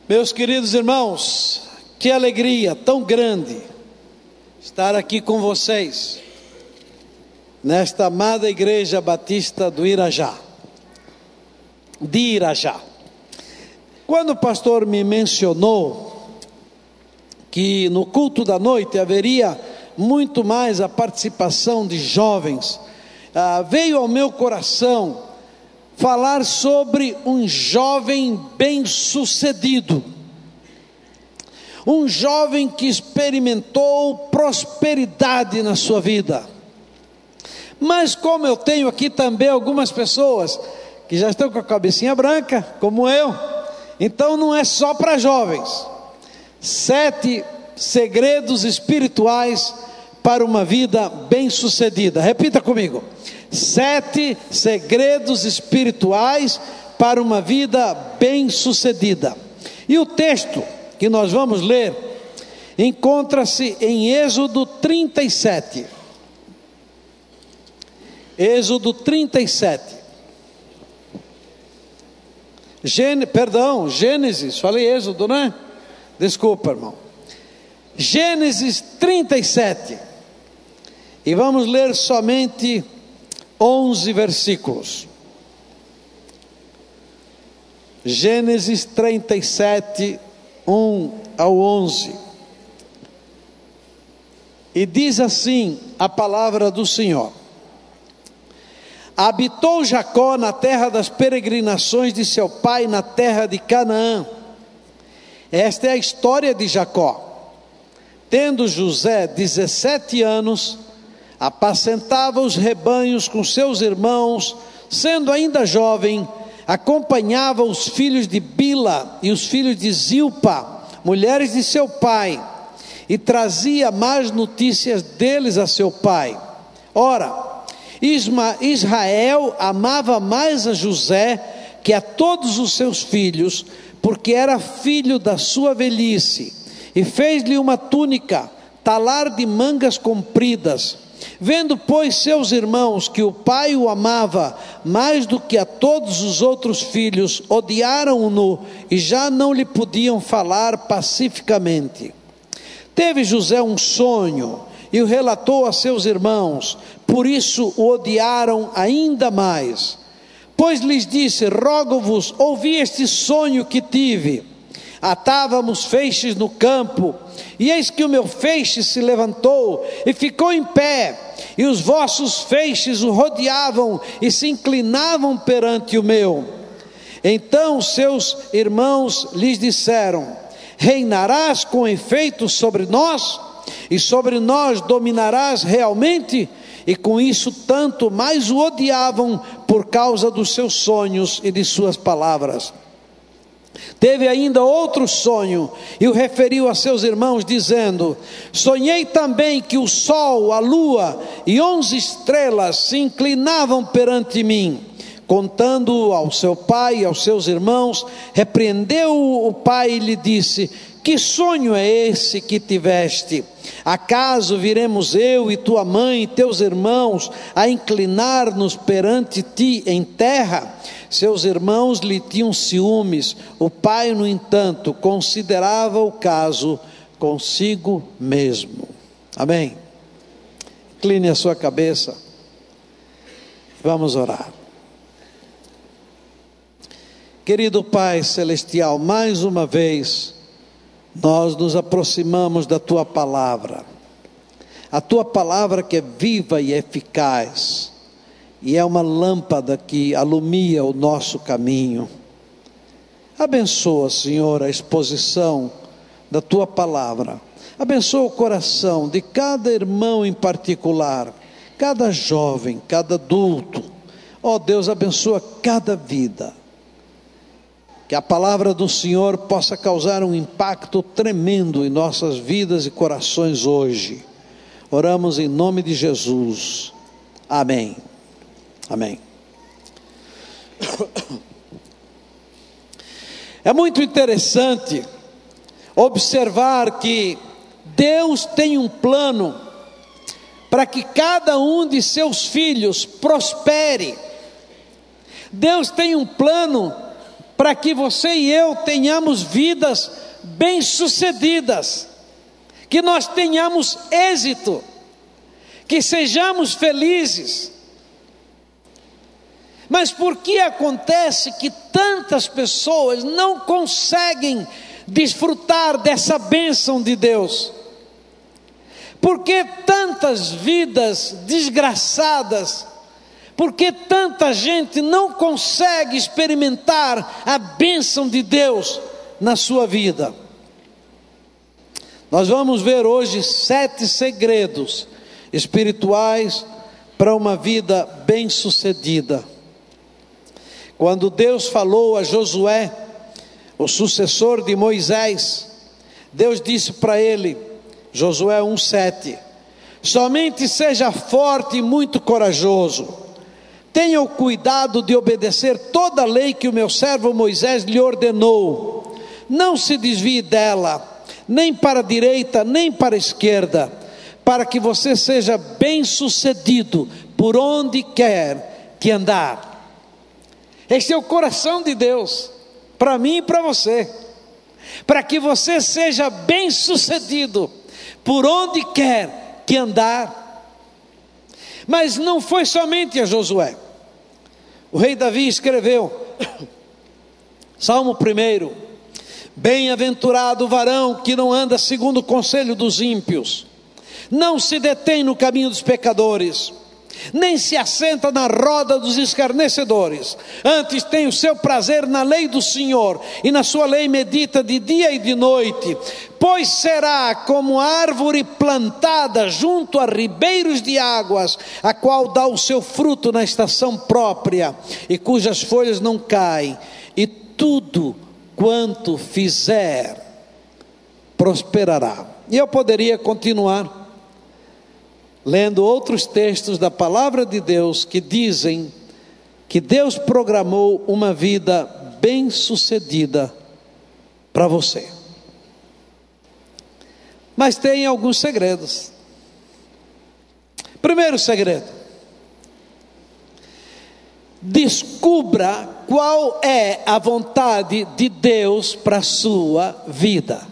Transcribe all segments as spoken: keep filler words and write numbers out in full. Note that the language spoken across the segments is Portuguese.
Meus queridos irmãos, que alegria tão grande estar aqui com vocês, nesta amada Igreja Batista do Irajá, de Irajá. Quando o pastor me mencionou que no culto da noite haveria muito mais a participação de jovens, ah, veio ao meu coração falar sobre um jovem bem-sucedido, um jovem que experimentou prosperidade na sua vida. Mas como eu tenho aqui também algumas pessoas que já estão com a cabecinha branca, como eu, então não é só para jovens. Sete segredos espirituais para uma vida bem-sucedida. Repita comigo: sete segredos espirituais para uma vida bem-sucedida. E o texto que nós vamos ler encontra-se em Êxodo trinta e sete. Êxodo trinta e sete. Gên, perdão, Gênesis, falei Êxodo, né? Desculpa, irmão. Gênesis trinta e sete. E vamos ler somente onze versículos. Gênesis trinta e sete, um ao onze. E diz assim a palavra do Senhor: habitou Jacó na terra das peregrinações de seu pai, na terra de Canaã. Esta é a história de Jacó. Tendo José dezessete anos, apacentava os rebanhos com seus irmãos. Sendo ainda jovem, acompanhava os filhos de Bila e os filhos de Zilpa, mulheres de seu pai, e trazia más notícias deles a seu pai. Ora, Israel amava mais a José que a todos os seus filhos, porque era filho da sua velhice, e fez-lhe uma túnica, talar de mangas compridas. Vendo, pois, seus irmãos que o pai o amava mais do que a todos os outros filhos, odiaram-no e já não lhe podiam falar pacificamente. Teve José um sonho e o relatou a seus irmãos, por isso o odiaram ainda mais. Pois lhes disse: rogo-vos, ouvi este sonho que tive. Atávamos feixes no campo, e eis que o meu feixe se levantou e ficou em pé, e os vossos feixes o rodeavam e se inclinavam perante o meu. Então seus irmãos lhes disseram: reinarás com efeito sobre nós, e sobre nós dominarás realmente? E com isso tanto mais o odiavam por causa dos seus sonhos e de suas palavras. Teve ainda outro sonho e o referiu a seus irmãos, dizendo: sonhei também que o sol, a lua e onze estrelas se inclinavam perante mim. Contando ao seu pai e aos seus irmãos, repreendeu o pai e lhe disse: que sonho é esse que tiveste? Acaso viremos eu e tua mãe e teus irmãos a inclinar-nos perante ti em terra? Seus irmãos lhe tinham ciúmes. O pai, no entanto, considerava o caso consigo mesmo. Amém. Incline a sua cabeça. Vamos orar. Querido Pai Celestial, mais uma vez nós nos aproximamos da Tua Palavra, a Tua Palavra que é viva e eficaz, e é uma lâmpada que alumia o nosso caminho. Abençoa, Senhor, a exposição da Tua Palavra, abençoa o coração de cada irmão em particular, cada jovem, cada adulto. Ó Deus, abençoa cada vida, que a palavra do Senhor possa causar um impacto tremendo em nossas vidas e corações hoje. Oramos em nome de Jesus. Amém. Amém. É muito interessante observar que Deus tem um plano para que cada um de seus filhos prospere. Deus tem um plano para que você e eu tenhamos vidas bem-sucedidas, que nós tenhamos êxito, que sejamos felizes. Mas por que acontece que tantas pessoas não conseguem desfrutar dessa bênção de Deus? Por que tantas vidas desgraçadas? Por que tanta gente não consegue experimentar a bênção de Deus na sua vida? Nós vamos ver hoje sete segredos espirituais para uma vida bem-sucedida. Quando Deus falou a Josué, o sucessor de Moisés, Deus disse para ele, Josué um, sete, somente seja forte e muito corajoso, tenha o cuidado de obedecer toda a lei que o meu servo Moisés lhe ordenou, não se desvie dela, nem para a direita, nem para a esquerda, para que você seja bem sucedido por onde quer que andar. Este é o coração de Deus, para mim e para você, para que você seja bem sucedido por onde quer que andar. Mas não foi somente a Josué. O rei Davi escreveu, Salmo primeiro, bem-aventurado o varão que não anda segundo o conselho dos ímpios, não se detém no caminho dos pecadores, nem se assenta na roda dos escarnecedores, antes tem o seu prazer na lei do Senhor, e na sua lei medita de dia e de noite, pois será como árvore plantada junto a ribeiros de águas, a qual dá o seu fruto na estação própria, e cujas folhas não caem, e tudo quanto fizer prosperará. E eu poderia continuar lendo outros textos da palavra de Deus que dizem que Deus programou uma vida bem-sucedida para você. Mas tem alguns segredos. Primeiro segredo: descubra qual é a vontade de Deus para a sua vida.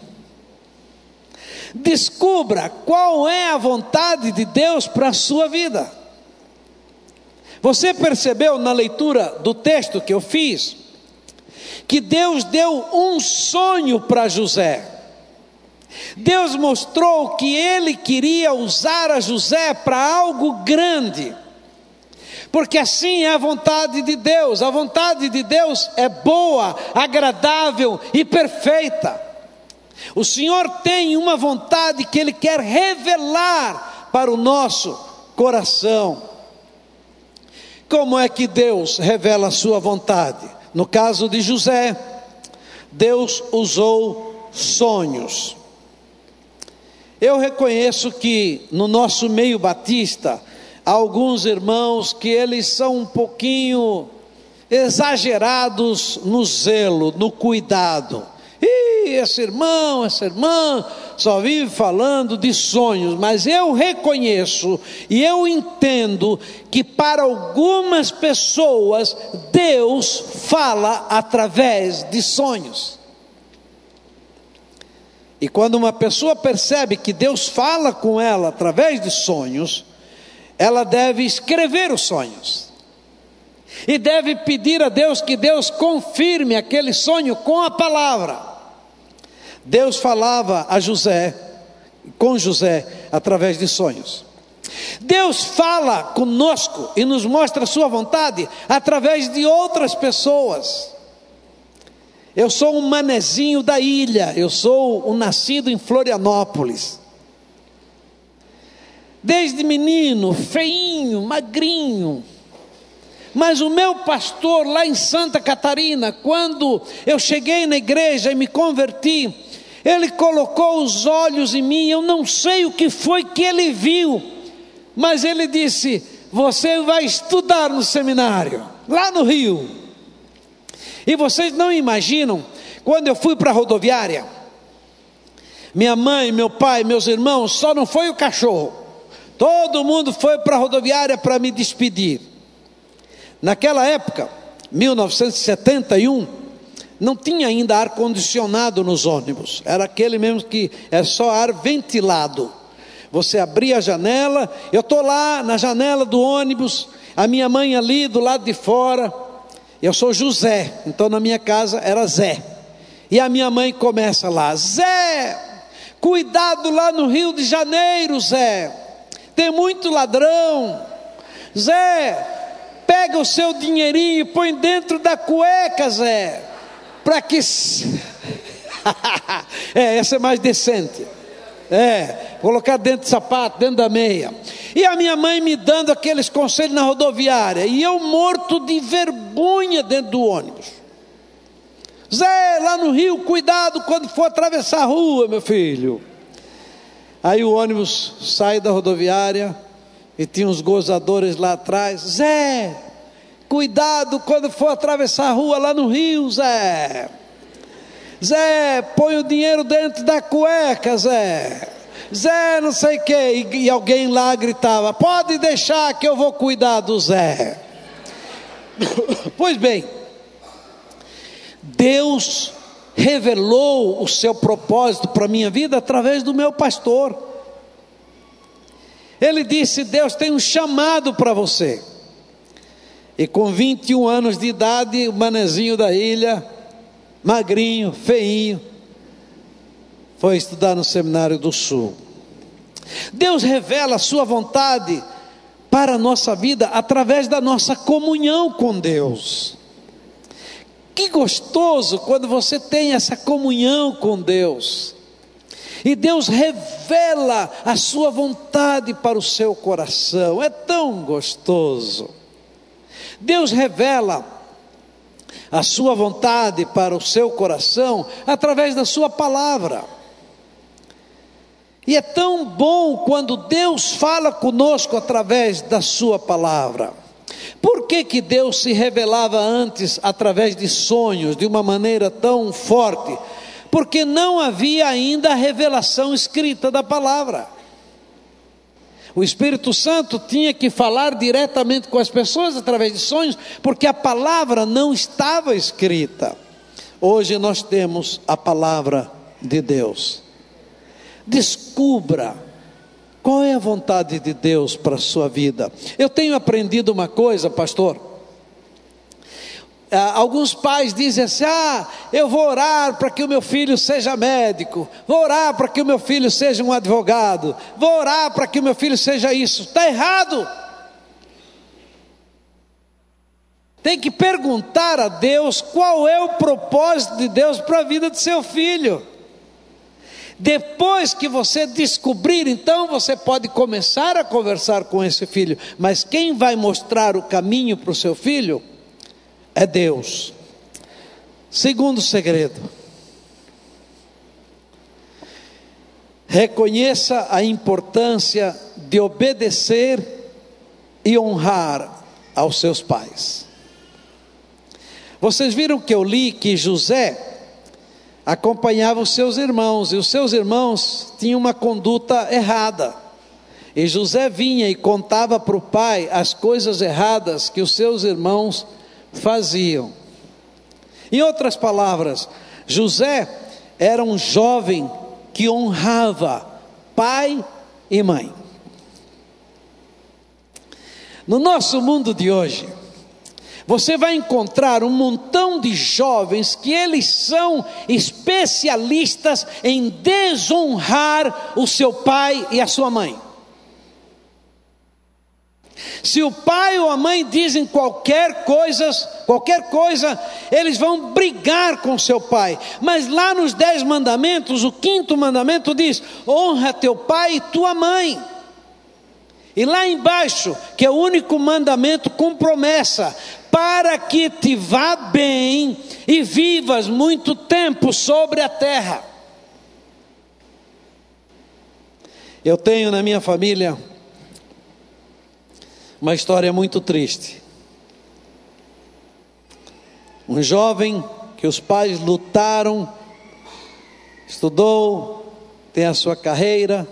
Descubra qual é a vontade de Deus para a sua vida. Você percebeu na leitura do texto que eu fiz, que Deus deu um sonho para José. Deus mostrou que Ele queria usar a José para algo grande, porque assim é a vontade de Deus. A vontade de Deus é boa, agradável e perfeita. O Senhor tem uma vontade que Ele quer revelar para o nosso coração. Como é que Deus revela a sua vontade? No caso de José, Deus usou sonhos. Eu reconheço que no nosso meio batista, há alguns irmãos que eles são um pouquinho exagerados no zelo, no cuidado. E esse irmão, essa irmã só vive falando de sonhos, mas eu reconheço e eu entendo que para algumas pessoas Deus fala através de sonhos. E quando uma pessoa percebe que Deus fala com ela através de sonhos, ela deve escrever os sonhos e deve pedir a Deus que Deus confirme aquele sonho com a palavra. Deus falava a José, com José, através de sonhos. Deus fala conosco e nos mostra a sua vontade através de outras pessoas. Eu sou um manezinho da ilha, eu sou um nascido em Florianópolis. Desde menino, feinho, magrinho. Mas o meu pastor lá em Santa Catarina, quando eu cheguei na igreja e me converti, ele colocou os olhos em mim. Eu não sei o que foi que ele viu, mas ele disse: você vai estudar no seminário, lá no Rio. E vocês não imaginam, quando eu fui para a rodoviária, minha mãe, meu pai, meus irmãos, só não foi o cachorro, todo mundo foi para a rodoviária para me despedir. Naquela época, mil novecentos e setenta e um, não tinha ainda ar-condicionado nos ônibus, era aquele mesmo que é só ar ventilado. Você abria a janela, eu estou lá na janela do ônibus, a minha mãe ali do lado de fora, eu sou José, então na minha casa era Zé, e a minha mãe começa lá: Zé, cuidado lá no Rio de Janeiro, Zé, tem muito ladrão. Zé, pega o seu dinheirinho e põe dentro da cueca, Zé, para que... é, essa é mais decente. É, colocar dentro do sapato, dentro da meia. E a minha mãe me dando aqueles conselhos na rodoviária, e eu morto de vergonha dentro do ônibus. Zé, lá no Rio, cuidado quando for atravessar a rua, meu filho. Aí o ônibus sai da rodoviária e tinha uns gozadores lá atrás: Zé, cuidado quando for atravessar a rua lá no Rio, Zé. Zé, põe o dinheiro dentro da cueca, Zé. Zé, não sei o que. E, e alguém lá gritava: pode deixar que eu vou cuidar do Zé. Pois bem, Deus revelou o seu propósito para a minha vida através do meu pastor. Ele disse: Deus tem um chamado para você. E com vinte e um anos de idade, o manezinho da ilha, magrinho, feinho, foi estudar no Seminário do Sul. Deus revela a sua vontade para a nossa vida através da nossa comunhão com Deus. Que gostoso quando você tem essa comunhão com Deus, e Deus revela a sua vontade para o seu coração. É tão gostoso. Deus revela a sua vontade para o seu coração através da sua palavra. E é tão bom quando Deus fala conosco através da sua palavra. Por que que Deus se revelava antes através de sonhos de uma maneira tão forte? Porque não havia ainda a revelação escrita da palavra. O Espírito Santo tinha que falar diretamente com as pessoas através de sonhos, porque a palavra não estava escrita. Hoje nós temos a palavra de Deus. Descubra qual é a vontade de Deus para a sua vida. Eu tenho aprendido uma coisa, pastor. Ah, alguns pais dizem assim: ah, eu vou orar para que o meu filho seja médico, vou orar para que o meu filho seja um advogado, vou orar para que o meu filho seja isso. Está errado. Tem que perguntar a Deus qual é o propósito de Deus para a vida do seu filho. Depois que você descobrir, então você pode começar a conversar com esse filho, mas quem vai mostrar o caminho para o seu filho é Deus. Segundo segredo: reconheça a importância de obedecer e honrar aos seus pais. Vocês viram que eu li que José acompanhava os seus irmãos, e os seus irmãos tinham uma conduta errada, e José vinha e contava para o pai as coisas erradas que os seus irmãos faziam. Em outras palavras, José era um jovem que honrava pai e mãe. No nosso mundo de hoje, você vai encontrar um montão de jovens que eles são especialistas em desonrar o seu pai e a sua mãe. Se o pai ou a mãe dizem qualquer coisa, qualquer coisa, eles vão brigar com seu pai. Mas lá nos dez mandamentos, o quinto mandamento diz: honra teu pai e tua mãe. E lá embaixo, que é o único mandamento com promessa: para que te vá bem e vivas muito tempo sobre a terra. Eu tenho na minha família uma história muito triste. Um jovem que os pais lutaram, estudou, tem a sua carreira,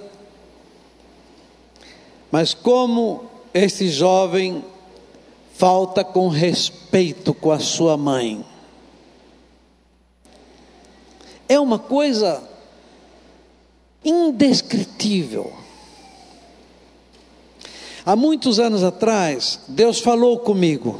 mas como esse jovem – falta com respeito com a sua mãe. é uma coisa indescritível. Há muitos anos atrás, Deus falou comigo.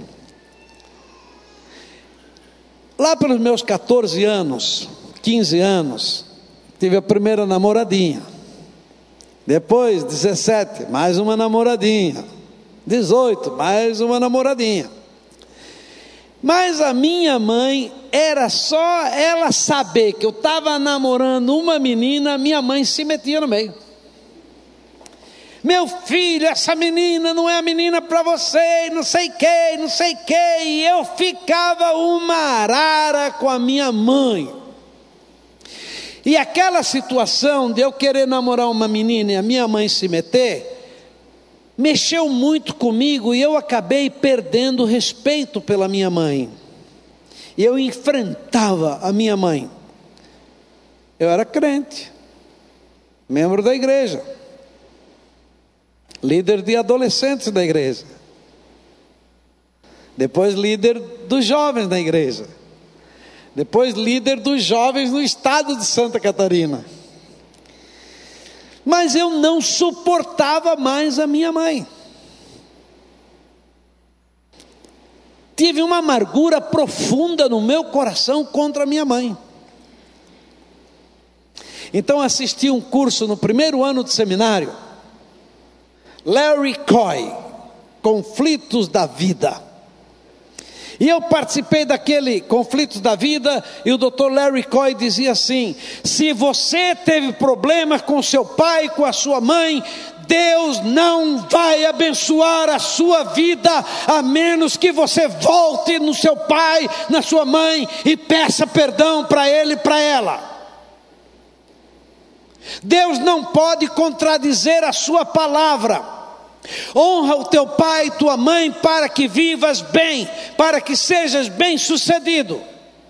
Lá pelos meus catorze anos, quinze anos, tive a primeira namoradinha. Depois, dezessete, mais uma namoradinha. dezoito, mais uma namoradinha. Mas a minha mãe, era só ela saber que eu estava namorando uma menina, minha mãe se metia no meio. Meu filho, essa menina não é a menina para você, não sei que, não sei que. E eu ficava uma arara com a minha mãe. E aquela situação de eu querer namorar uma menina e a minha mãe se meter, mexeu muito comigo e eu acabei perdendo respeito pela minha mãe. E eu enfrentava a minha mãe. Eu era crente, membro da igreja, líder de adolescentes da igreja, depois líder dos jovens da igreja, depois líder dos jovens no estado de Santa Catarina. Mas eu não suportava mais a minha mãe. Tive uma amargura profunda no meu coração contra a minha mãe. Então assisti um curso no primeiro ano de seminário, Larry Coy, Conflitos da Vida. E eu participei daquele Conflitos da Vida, e o doutor Larry Coy dizia assim: se você teve problemas com seu pai, com a sua mãe, Deus não vai abençoar a sua vida, a menos que você volte no seu pai, na sua mãe, e peça perdão para ele e para ela. Deus não pode contradizer a sua palavra. Honra o teu pai e tua mãe para que vivas bem, para que sejas bem sucedido.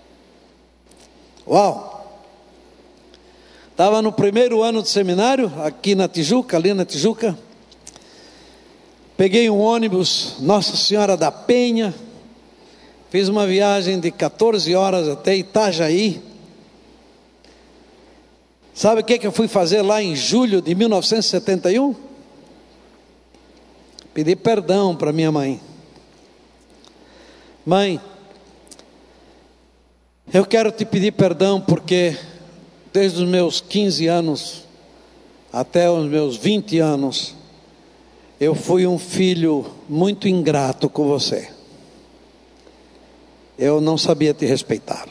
Uau! Estava no primeiro ano de seminário, aqui na Tijuca, ali na Tijuca. Peguei um ônibus, Nossa Senhora da Penha. Fiz uma viagem de catorze horas até Itajaí. Sabe o que, que eu fui fazer lá em julho de mil novecentos e setenta e um? Pedi perdão para minha mãe. Mãe, eu quero te pedir perdão porque desde os meus quinze anos até os meus vinte anos, eu fui um filho muito ingrato com você. Eu não sabia te respeitar.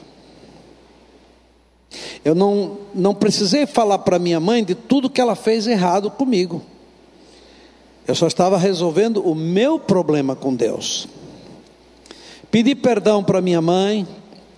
Eu não, não precisei falar para minha mãe de tudo que ela fez errado comigo. Eu só estava resolvendo o meu problema com Deus. Pedi perdão para minha mãe.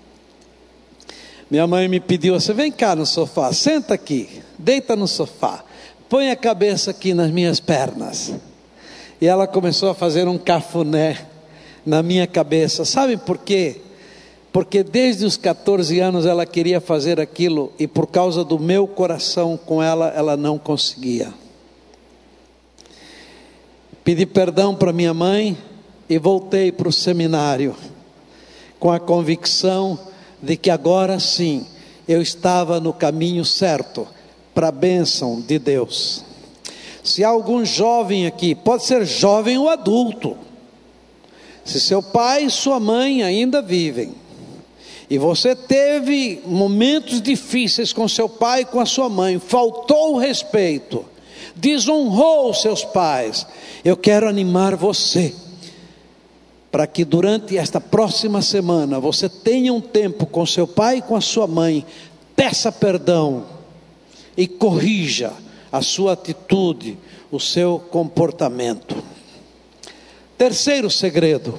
Minha mãe me pediu assim: vem cá no sofá, senta aqui, deita no sofá, põe a cabeça aqui nas minhas pernas. E ela começou a fazer um cafuné na minha cabeça. Sabe por quê? Porque desde os catorze anos ela queria fazer aquilo, e por causa do meu coração com ela, ela não conseguia. Pedi perdão para minha mãe e voltei para o seminário, com a convicção de que agora sim, eu estava no caminho certo, para a bênção de Deus. Se há algum jovem aqui, pode ser jovem ou adulto, se seu pai e sua mãe ainda vivem, e você teve momentos difíceis com seu pai e com a sua mãe, faltou o respeito, desonrou os seus pais, eu quero animar você, para que durante esta próxima semana, você tenha um tempo com seu pai e com a sua mãe, peça perdão, e corrija a sua atitude, o seu comportamento. Terceiro segredo: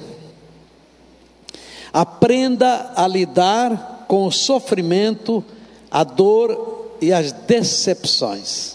aprenda a lidar com o sofrimento, a dor e as decepções.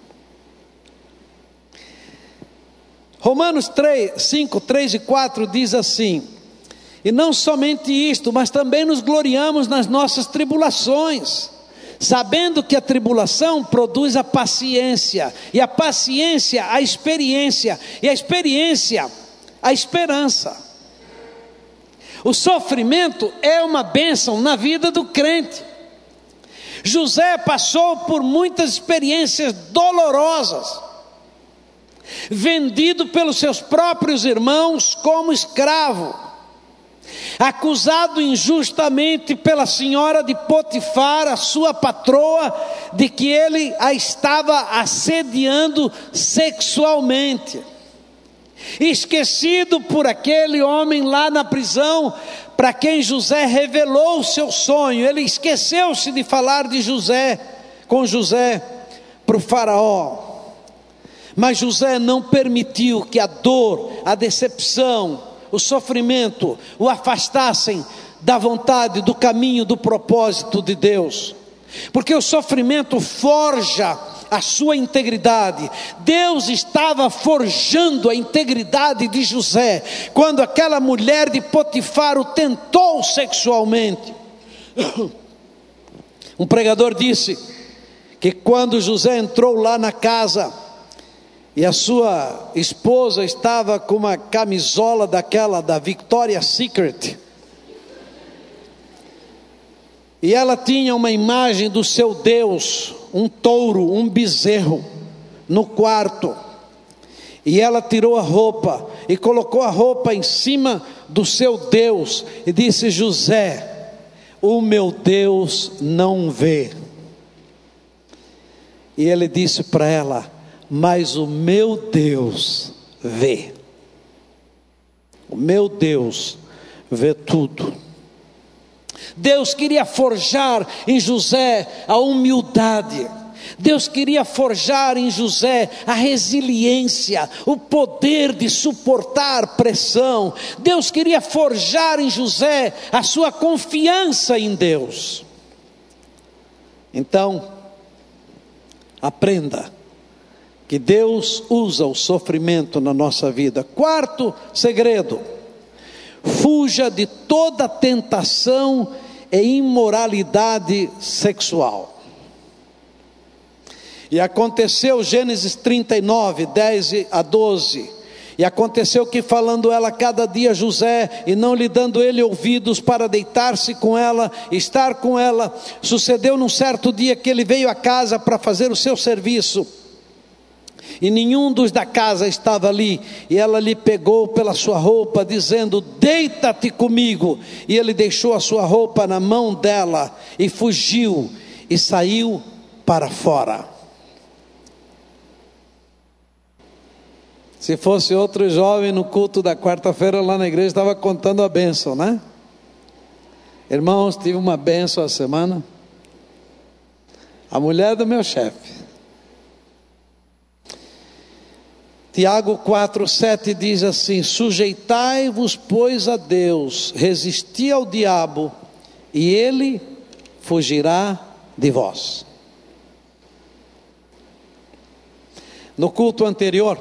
Romanos três, cinco, três e quatro diz assim: e não somente isto, mas também nos gloriamos nas nossas tribulações, sabendo que a tribulação produz a paciência, e a paciência a experiência, e a experiência a esperança. O sofrimento é uma bênção na vida do crente. José passou por muitas experiências dolorosas, vendido pelos seus próprios irmãos como escravo, acusado injustamente pela senhora de Potifar, a sua patroa, de que ele a estava assediando sexualmente, esquecido por aquele homem lá na prisão, para quem José revelou o seu sonho. Ele esqueceu-se de falar de José, com José, para o faraó. Mas José não permitiu que a dor, a decepção, o sofrimento o afastassem da vontade, do caminho, do propósito de Deus, porque o sofrimento forja a sua integridade. Deus estava forjando a integridade de José, quando aquela mulher de Potifar o tentou sexualmente. Um pregador disse que quando José entrou lá na casa, e a sua esposa estava com uma camisola daquela da Victoria's Secret, e ela tinha uma imagem do seu Deus, um touro, um bezerro, no quarto, e ela tirou a roupa, e colocou a roupa em cima do seu Deus, e disse: José, o meu Deus não vê. E ele disse para ela: mas o meu Deus vê. O meu Deus vê tudo. Deus queria forjar em José a humildade. Deus queria forjar em José a resiliência, o poder de suportar pressão. Deus queria forjar em José a sua confiança em Deus. Então, aprenda que Deus usa o sofrimento na nossa vida. Quarto segredo: fuja de toda tentação e imoralidade sexual. E aconteceu, Gênesis trinta e nove, dez a doze, e aconteceu que, falando ela cada dia a José, e não lhe dando ele ouvidos para deitar-se com ela, estar com ela, sucedeu num certo dia que ele veio à casa para fazer o seu serviço, e nenhum dos da casa estava ali, e ela lhe pegou pela sua roupa, dizendo: deita-te comigo. E ele deixou a sua roupa na mão dela, e fugiu, e saiu para fora. Se fosse outro jovem no culto da quarta-feira lá na igreja, estava contando a bênção, né? Irmãos, tive uma bênção a semana. A mulher do meu chefe, Tiago quatro, sete diz assim: sujeitai-vos, pois, a Deus, resisti ao diabo, e ele fugirá de vós. No culto anterior,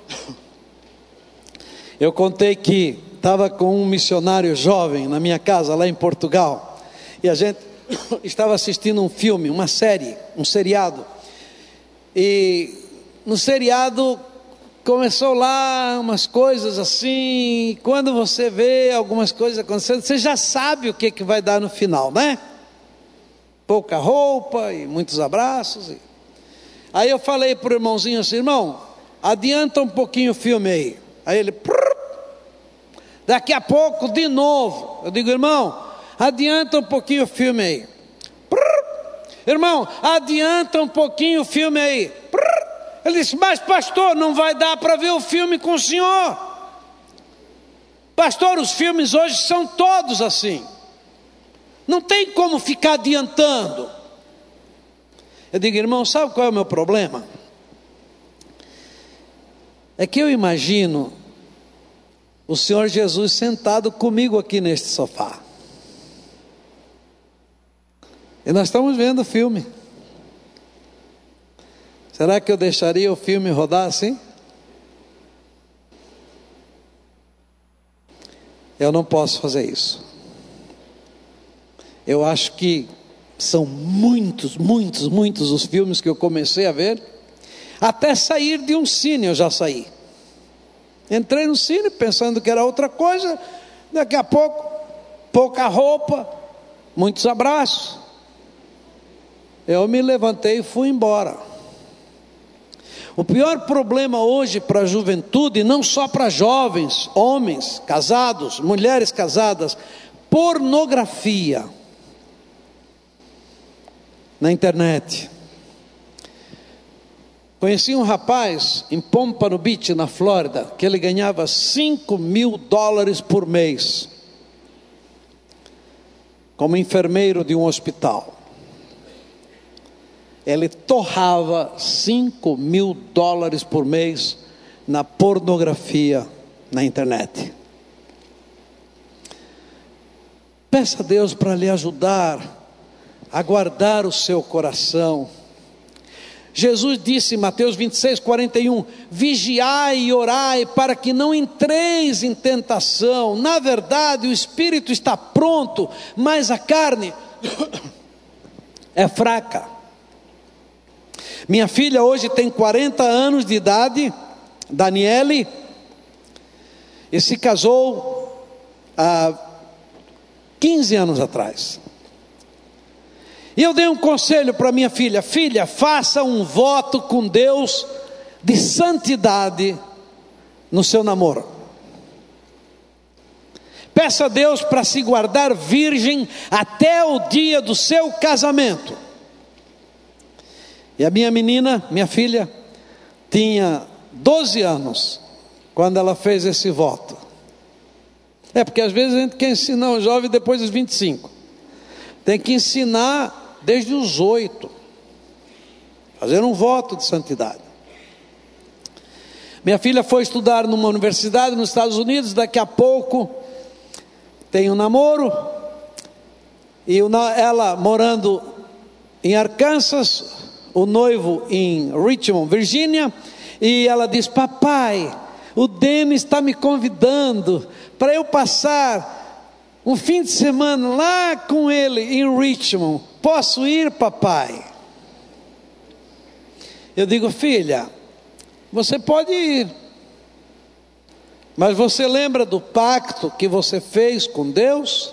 eu contei que estava com um missionário jovem na minha casa, lá em Portugal, e a gente estava assistindo um filme, uma série, um seriado, e no seriado começou lá umas coisas assim, e quando você vê algumas coisas acontecendo, você já sabe o que, que vai dar no final, né? Pouca roupa e muitos abraços. E... aí eu falei para o irmãozinho assim: irmão, adianta um pouquinho o filme aí. Aí ele, prrr, daqui a pouco de novo. Eu digo: irmão, adianta um pouquinho o filme aí. Prrr, irmão, adianta um pouquinho o filme aí. Prrr. Ele disse: mas pastor, não vai dar para ver o filme com o senhor. Pastor, os filmes hoje são todos assim, não tem como ficar adiantando. Eu digo: irmão, sabe qual é o meu problema? É que eu imagino o Senhor Jesus sentado comigo aqui neste sofá, e nós estamos vendo o filme. Será que eu deixaria o filme rodar assim? Eu não posso fazer isso. Eu acho que são muitos, muitos, muitos os filmes que eu comecei a ver. Até sair de um cine eu já saí. Entrei no cine pensando que era outra coisa. Daqui a pouco, pouca roupa, muitos abraços. eu me levantei e fui embora. O pior problema hoje para a juventude, não só para jovens, homens casados, mulheres casadas, pornografia na internet. Conheci um rapaz em Pompano Beach, na Flórida, que ele ganhava cinco mil dólares por mês como enfermeiro de um hospital. Ele torrava cinco mil dólares por mês na pornografia na internet. Peça a Deus para lhe ajudar a guardar o seu coração. Jesus disse em Mateus vinte e seis, quarenta e um, vigiai e orai para que não entreis em tentação. Na verdade o espírito está pronto, mas a carne é fraca. Minha filha hoje tem quarenta anos de idade, Daniele, e se casou há quinze anos atrás. E eu dei um conselho para minha filha: filha, faça um voto com Deus de santidade no seu namoro. Peça a Deus para se guardar virgem até o dia do seu casamento. E a minha menina, minha filha, tinha doze anos quando ela fez esse voto. É porque às vezes a gente quer ensinar um jovem depois dos vinte e cinco. Tem que ensinar desde os oito. Fazer um voto de santidade. Minha filha foi estudar numa universidade nos Estados Unidos. Daqui a pouco tem um namoro. E ela morando em Arkansas, o noivo em Richmond, Virgínia, e ela diz: papai, o Denis está me convidando para eu passar um fim de semana lá com ele em Richmond, posso ir, papai? Eu digo: filha, você pode ir, mas você lembra do pacto que você fez com Deus,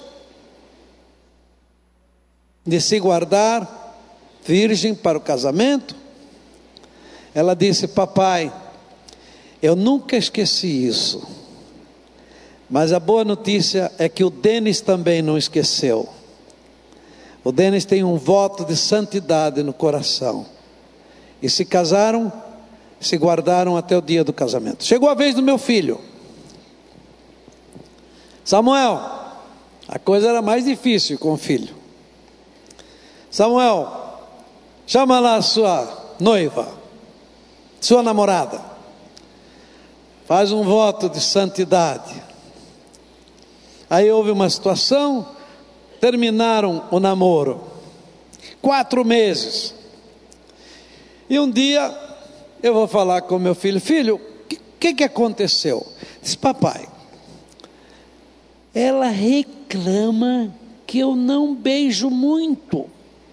de se guardar virgem para o casamento? Ela disse: papai, eu nunca esqueci isso, mas a boa notícia é que o Denis também não esqueceu. O Denis tem um voto de santidade no coração, e se casaram, se guardaram até o dia do casamento. Chegou a vez do meu filho Samuel. A coisa era mais difícil com o filho. Samuel, chama lá a sua noiva, sua namorada, faz um voto de santidade. Aí houve uma situação, terminaram o namoro, quatro meses, e um dia eu vou falar com meu filho: filho, o que, que que aconteceu? Diz: papai, ela reclama que eu não beijo muito.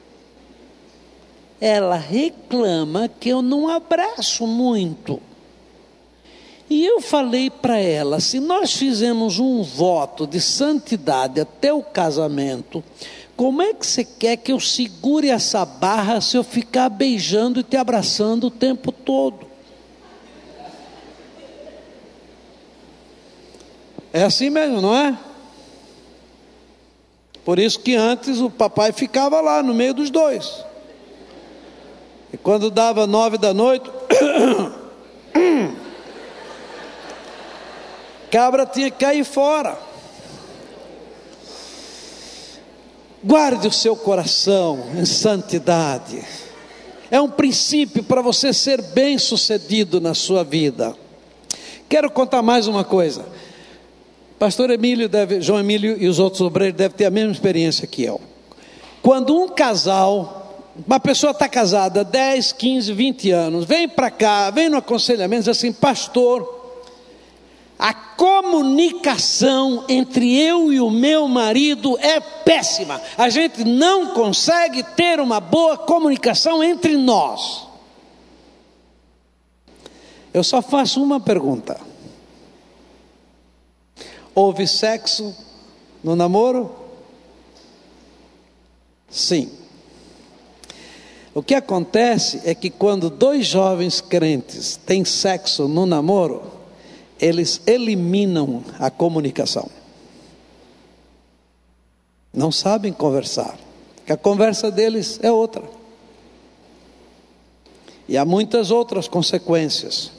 Ela reclama que eu não abraço muito. E eu falei para ela: se nós fizemos um voto de santidade até o casamento, como é que você quer que eu segure essa barra se eu ficar beijando e te abraçando o tempo todo? É assim mesmo, não é? Por isso que antes o papai ficava lá no meio dos dois. E quando dava nove da noite, cabra tinha que cair fora. Guarde o seu coração em santidade. É um princípio para você ser bem sucedido na sua vida. Quero contar mais uma coisa. Pastor Emílio deve, João Emílio e os outros obreiros devem ter a mesma experiência que eu. Quando um casal, uma pessoa está casada há dez, quinze, vinte anos, vem para cá, vem no aconselhamento, diz assim: pastor, a comunicação entre eu e o meu marido é péssima, a gente não consegue ter uma boa comunicação entre nós. Eu só faço uma pergunta: houve sexo no namoro? Sim. O que acontece é que quando dois jovens crentes têm sexo no namoro, eles eliminam a comunicação. Não sabem conversar, porque a conversa deles é outra. E há muitas outras consequências.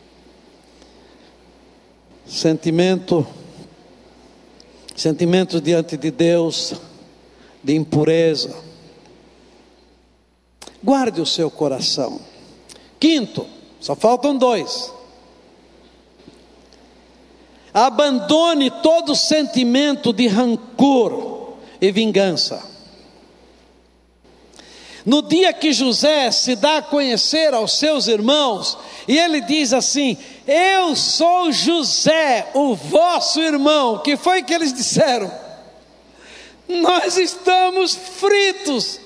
Sentimento, sentimento diante de Deus, de impureza. Guarde o seu coração. Quinto, só faltam dois. Abandone todo sentimento de rancor e vingança. No dia que José se dá a conhecer aos seus irmãos, e ele diz assim: eu sou José, o vosso irmão. O que foi que eles disseram? Nós estamos fritos.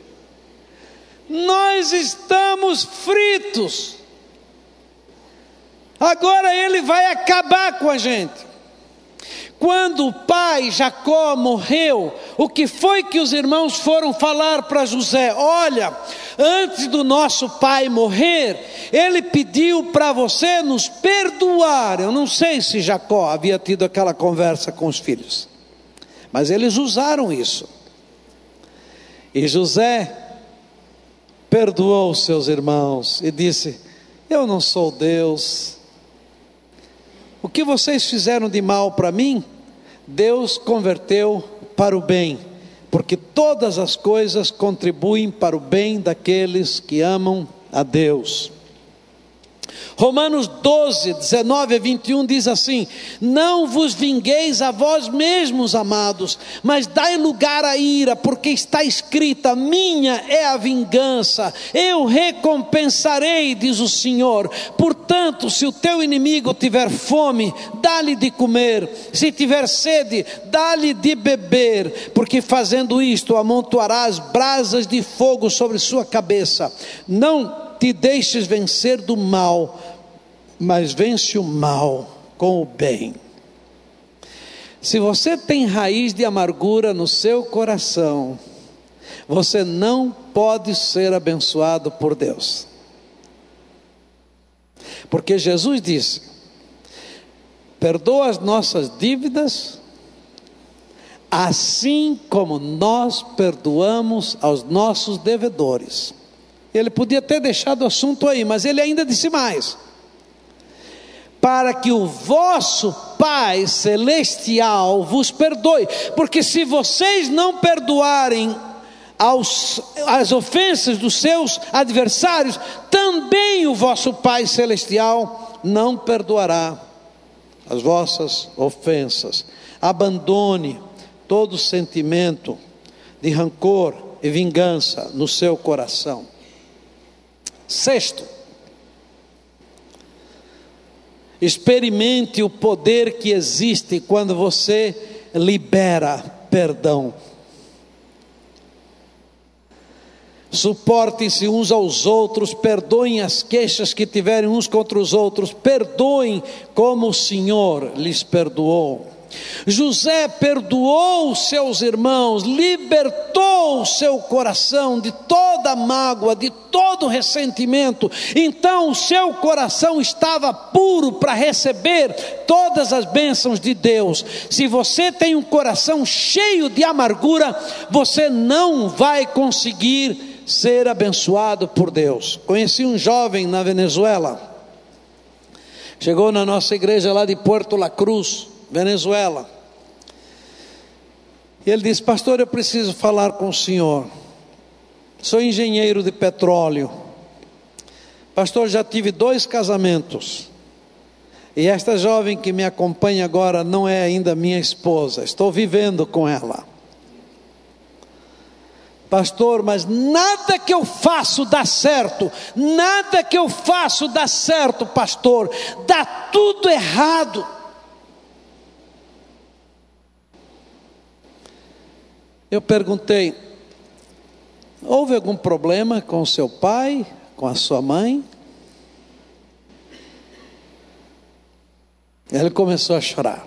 Nós estamos fritos. Agora ele vai acabar com a gente. Quando o pai Jacó morreu, o que foi que os irmãos foram falar para José? Olha, antes do nosso pai morrer, ele pediu para você nos perdoar. Eu não sei se Jacó havia tido aquela conversa com os filhos, mas eles usaram isso. E José perdoou os seus irmãos e disse: eu não sou Deus. O que vocês fizeram de mal para mim, Deus converteu para o bem, porque todas as coisas contribuem para o bem daqueles que amam a Deus. Romanos doze, dezenove a vinte e um diz assim: não vos vingueis a vós mesmos, amados, mas dai lugar à ira, porque está escrita: minha é a vingança, eu recompensarei, diz o Senhor. Portanto, se o teu inimigo tiver fome, dá-lhe de comer, se tiver sede, dá-lhe de beber, porque fazendo isto amontoarás brasas de fogo sobre sua cabeça. Não te deixes vencer do mal, mas vence o mal com o bem. Se você tem raiz de amargura no seu coração, você não pode ser abençoado por Deus. Porque Jesus disse: perdoa as nossas dívidas, assim como nós perdoamos aos nossos devedores. Ele podia ter deixado o assunto aí, mas ele ainda disse mais: para que o vosso Pai Celestial vos perdoe. Porque se vocês não perdoarem aos, as ofensas dos seus adversários, também o vosso Pai Celestial não perdoará as vossas ofensas. Abandone todo sentimento de rancor e vingança no seu coração. Sexto, experimente o poder que existe quando você libera perdão. Suportem-se uns aos outros, perdoem as queixas que tiverem uns contra os outros, perdoem como o Senhor lhes perdoou. José perdoou os seus irmãos, libertou o seu coração de toda mágoa, de todo ressentimento. Então o seu coração estava puro para receber todas as bênçãos de Deus. Se você tem um coração cheio de amargura, você não vai conseguir ser abençoado por Deus. Conheci um jovem na Venezuela, chegou na nossa igreja lá de Puerto La Cruz, Venezuela. E ele disse: pastor, eu preciso falar com o senhor. Sou engenheiro de petróleo. Pastor, já tive dois casamentos. E esta jovem que me acompanha agora não é ainda minha esposa. Estou vivendo com ela. Pastor, mas nada que eu faço dá certo. Nada que eu faço dá certo, pastor. Dá tudo errado. Eu perguntei: houve algum problema com o seu pai, com a sua mãe? Ele começou a chorar.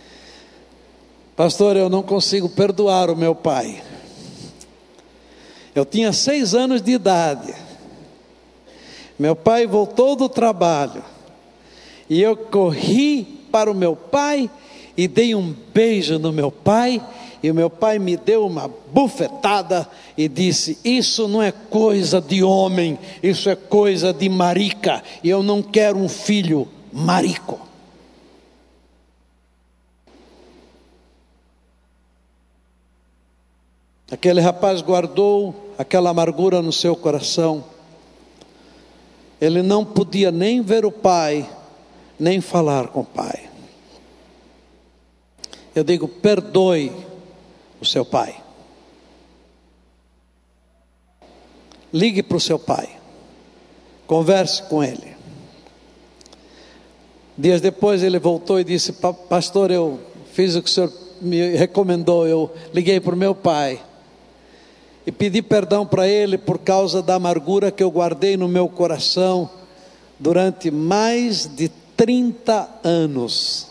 Pastor, eu não consigo perdoar o meu pai. Eu tinha seis anos de idade. Meu pai voltou do trabalho. E eu corri para o meu pai e dei um beijo no meu pai. E o meu pai me deu uma bufetada e disse: isso não é coisa de homem, isso é coisa de marica. E eu não quero um filho marico. Aquele rapaz guardou aquela amargura no seu coração. Ele não podia nem ver o pai, nem falar com o pai. Eu digo: perdoe o seu pai. Ligue para o seu pai. Converse com ele. Dias depois ele voltou e disse: pastor, eu fiz o que o senhor me recomendou. Eu liguei para o meu pai e pedi perdão para ele por causa da amargura que eu guardei no meu coração durante mais de trinta anos.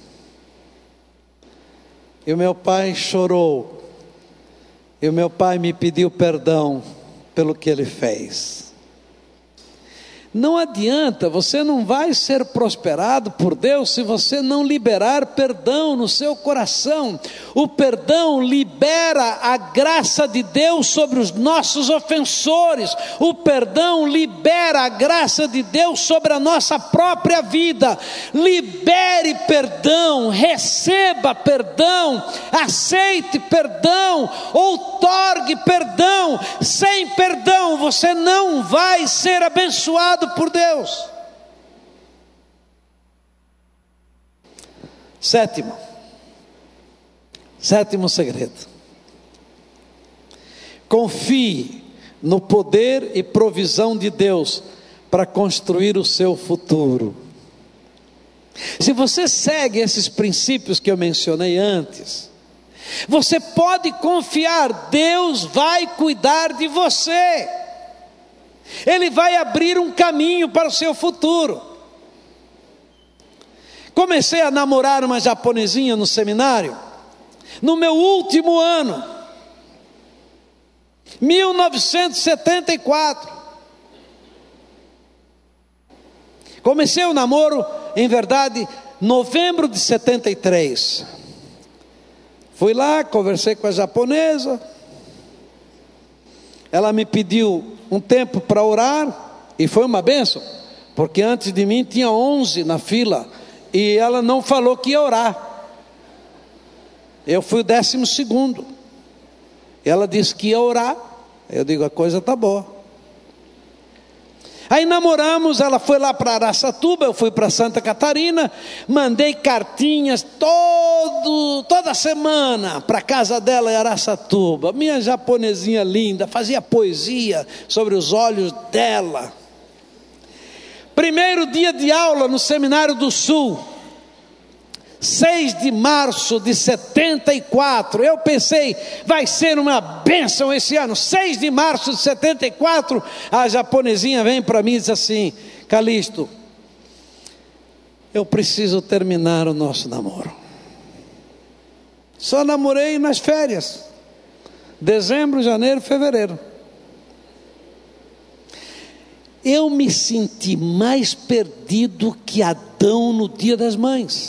E o meu pai chorou. E o meu pai me pediu perdão pelo que ele fez. Não adianta, você não vai ser prosperado por Deus se você não liberar perdão no seu coração. O perdão libera a graça de Deus sobre os nossos ofensores. O perdão libera a graça de Deus sobre a nossa própria vida. Libere perdão, receba perdão, aceite perdão, outorgue perdão. Sem perdão você não vai ser abençoado por Deus. Sétimo, sétimo segredo: confie no poder e provisão de Deus para construir o seu futuro. Se você segue esses princípios que eu mencionei antes, você pode confiar, Deus vai cuidar de você. Ele vai abrir um caminho para o seu futuro. Comecei a namorar uma japonesinha no seminário, no meu último ano, mil novecentos e setenta e quatro. Comecei o namoro, em verdade, novembro de setenta e três. Fui lá, conversei com a japonesa. Ela me pediu um tempo para orar, e foi uma bênção, porque antes de mim tinha onze na fila, e ela não falou que ia orar. Eu fui o décimo segundo. Ela disse que ia orar. Eu digo: a coisa está boa. Aí namoramos, ela foi lá para Araçatuba, eu fui para Santa Catarina, mandei cartinhas todo, toda semana para a casa dela em Araçatuba. Minha japonesinha linda, fazia poesia sobre os olhos dela. Primeiro dia de aula no Seminário do Sul, seis de março de setenta e quatro, eu pensei, vai ser uma bênção esse ano. Seis de março de setenta e quatro, a japonesinha vem para mim e diz assim: Calixto, eu preciso terminar o nosso namoro. Só namorei nas férias, dezembro, janeiro, fevereiro. Eu me senti mais perdido que Adão no dia das mães.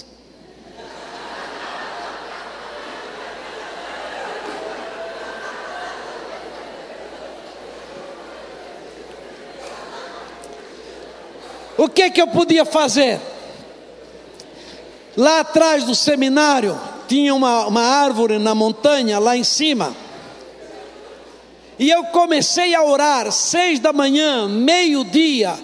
O que que eu podia fazer? Lá atrás do seminário tinha uma, uma árvore na montanha, lá em cima. E eu comecei a orar, seis da manhã, meio-dia,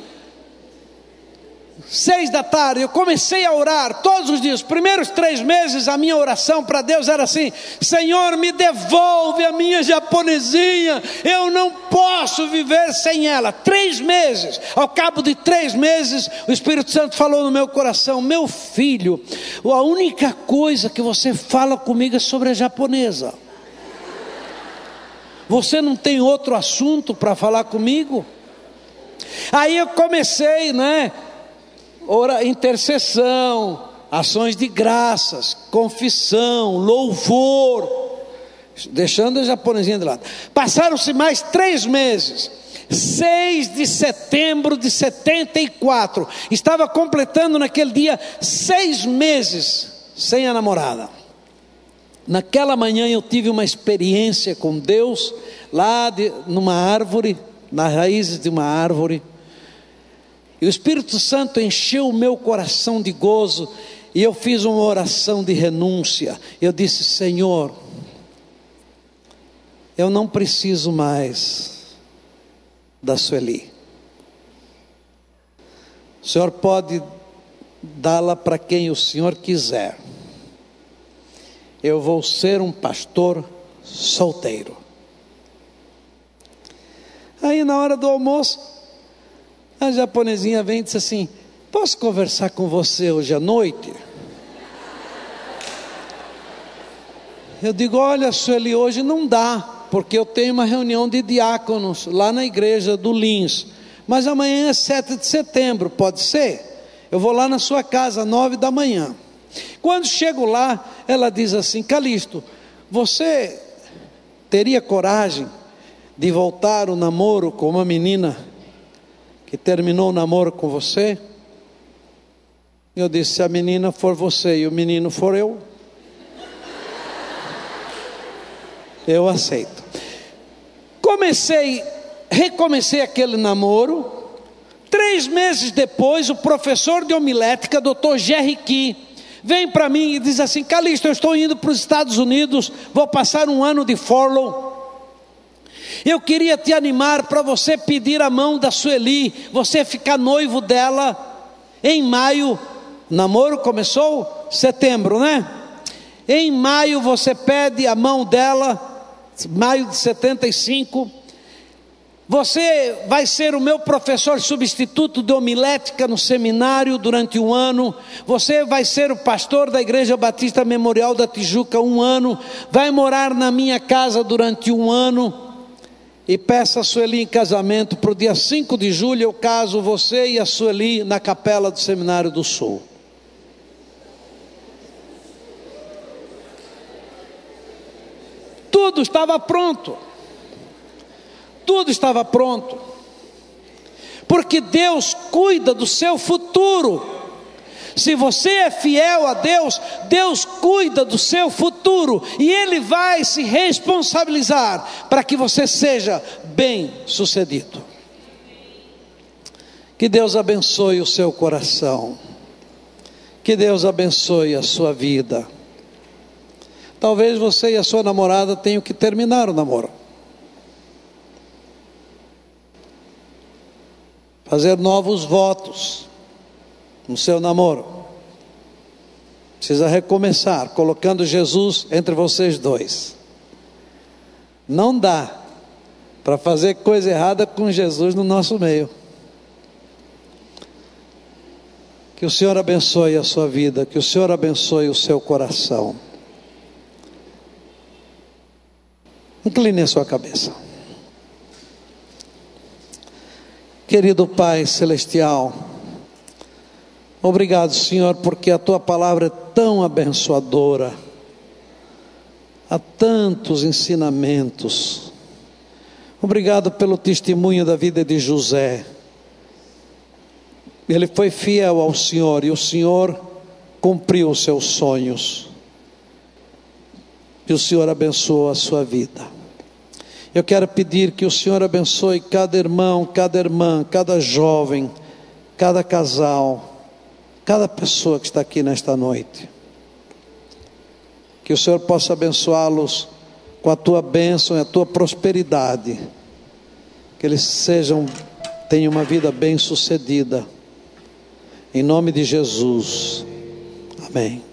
seis da tarde, eu comecei a orar todos os dias. Os primeiros três meses a minha oração para Deus era assim: Senhor, me devolve a minha japonesinha, eu não posso viver sem ela. Três meses, ao cabo de três meses, o Espírito Santo falou no meu coração: meu filho, a única coisa que você fala comigo é sobre a japonesa. Você não tem outro assunto para falar comigo? Aí eu comecei, né? Ora, intercessão, ações de graças, confissão, louvor. deixando a japonesinha de lado. Passaram-se mais três meses. seis de setembro de setenta e quatro. Estava completando naquele dia seis meses sem a namorada. Naquela manhã eu tive uma experiência com Deus, lá de, numa árvore, nas raízes de uma árvore. E o Espírito Santo encheu o meu coração de gozo. E eu fiz uma oração de renúncia. Eu disse: Senhor, eu não preciso mais da Sueli. O Senhor pode dá-la para quem o Senhor quiser. Eu vou ser um pastor solteiro. Aí na hora do almoço, a japonesinha vem e diz assim: posso conversar com você hoje à noite? Eu digo: olha, Sueli, hoje não dá, porque eu tenho uma reunião de diáconos lá na igreja do Lins, mas amanhã é sete de setembro, pode ser? Eu vou lá na sua casa, nove da manhã. Quando chego lá, ela diz assim: Calixto, você teria coragem de voltar o namoro com uma menina que terminou o namoro com você? Eu disse: se a menina for você e o menino for eu, eu aceito. Comecei, recomecei aquele namoro. Três meses depois, o professor de homilética, doutor Jerry Key, vem para mim e diz assim: Calixto, eu estou indo para os Estados Unidos, vou passar um ano de furlough. Eu queria te animar para você pedir a mão da Sueli, você ficar noivo dela em maio. O namoro começou em setembro, né? Em maio você pede a mão dela, maio de setenta e cinco. Você vai ser o meu professor substituto de homilética no seminário durante um ano. Você vai ser o pastor da Igreja Batista Memorial da Tijuca um ano. Vai morar na minha casa durante um ano. E peça a Sueli em casamento para o dia cinco de julho. Eu caso você e a Sueli na capela do Seminário do Sul. Tudo estava pronto. Tudo estava pronto, porque Deus cuida do seu futuro. Se você é fiel a Deus, Deus cuida do seu futuro, e Ele vai se responsabilizar para que você seja bem sucedido. Que Deus abençoe o seu coração, que Deus abençoe a sua vida. Talvez você e a sua namorada tenham que terminar o namoro, fazer novos votos no seu namoro. Precisa recomeçar, colocando Jesus entre vocês dois. Não dá para fazer coisa errada com Jesus no nosso meio. Que o Senhor abençoe a sua vida, que o Senhor abençoe o seu coração. Incline a sua cabeça. Querido Pai Celestial, obrigado, Senhor, porque a Tua palavra é tão abençoadora. Há tantos ensinamentos. Obrigado pelo testemunho da vida de José. Ele foi fiel ao Senhor e o Senhor cumpriu os seus sonhos. E o Senhor abençoou a sua vida. Eu quero pedir que o Senhor abençoe cada irmão, cada irmã, cada jovem, cada casal, cada pessoa que está aqui nesta noite. Que o Senhor possa abençoá-los com a Tua bênção e a Tua prosperidade. Que eles sejam, tenham uma vida bem sucedida. Em nome de Jesus. Amém.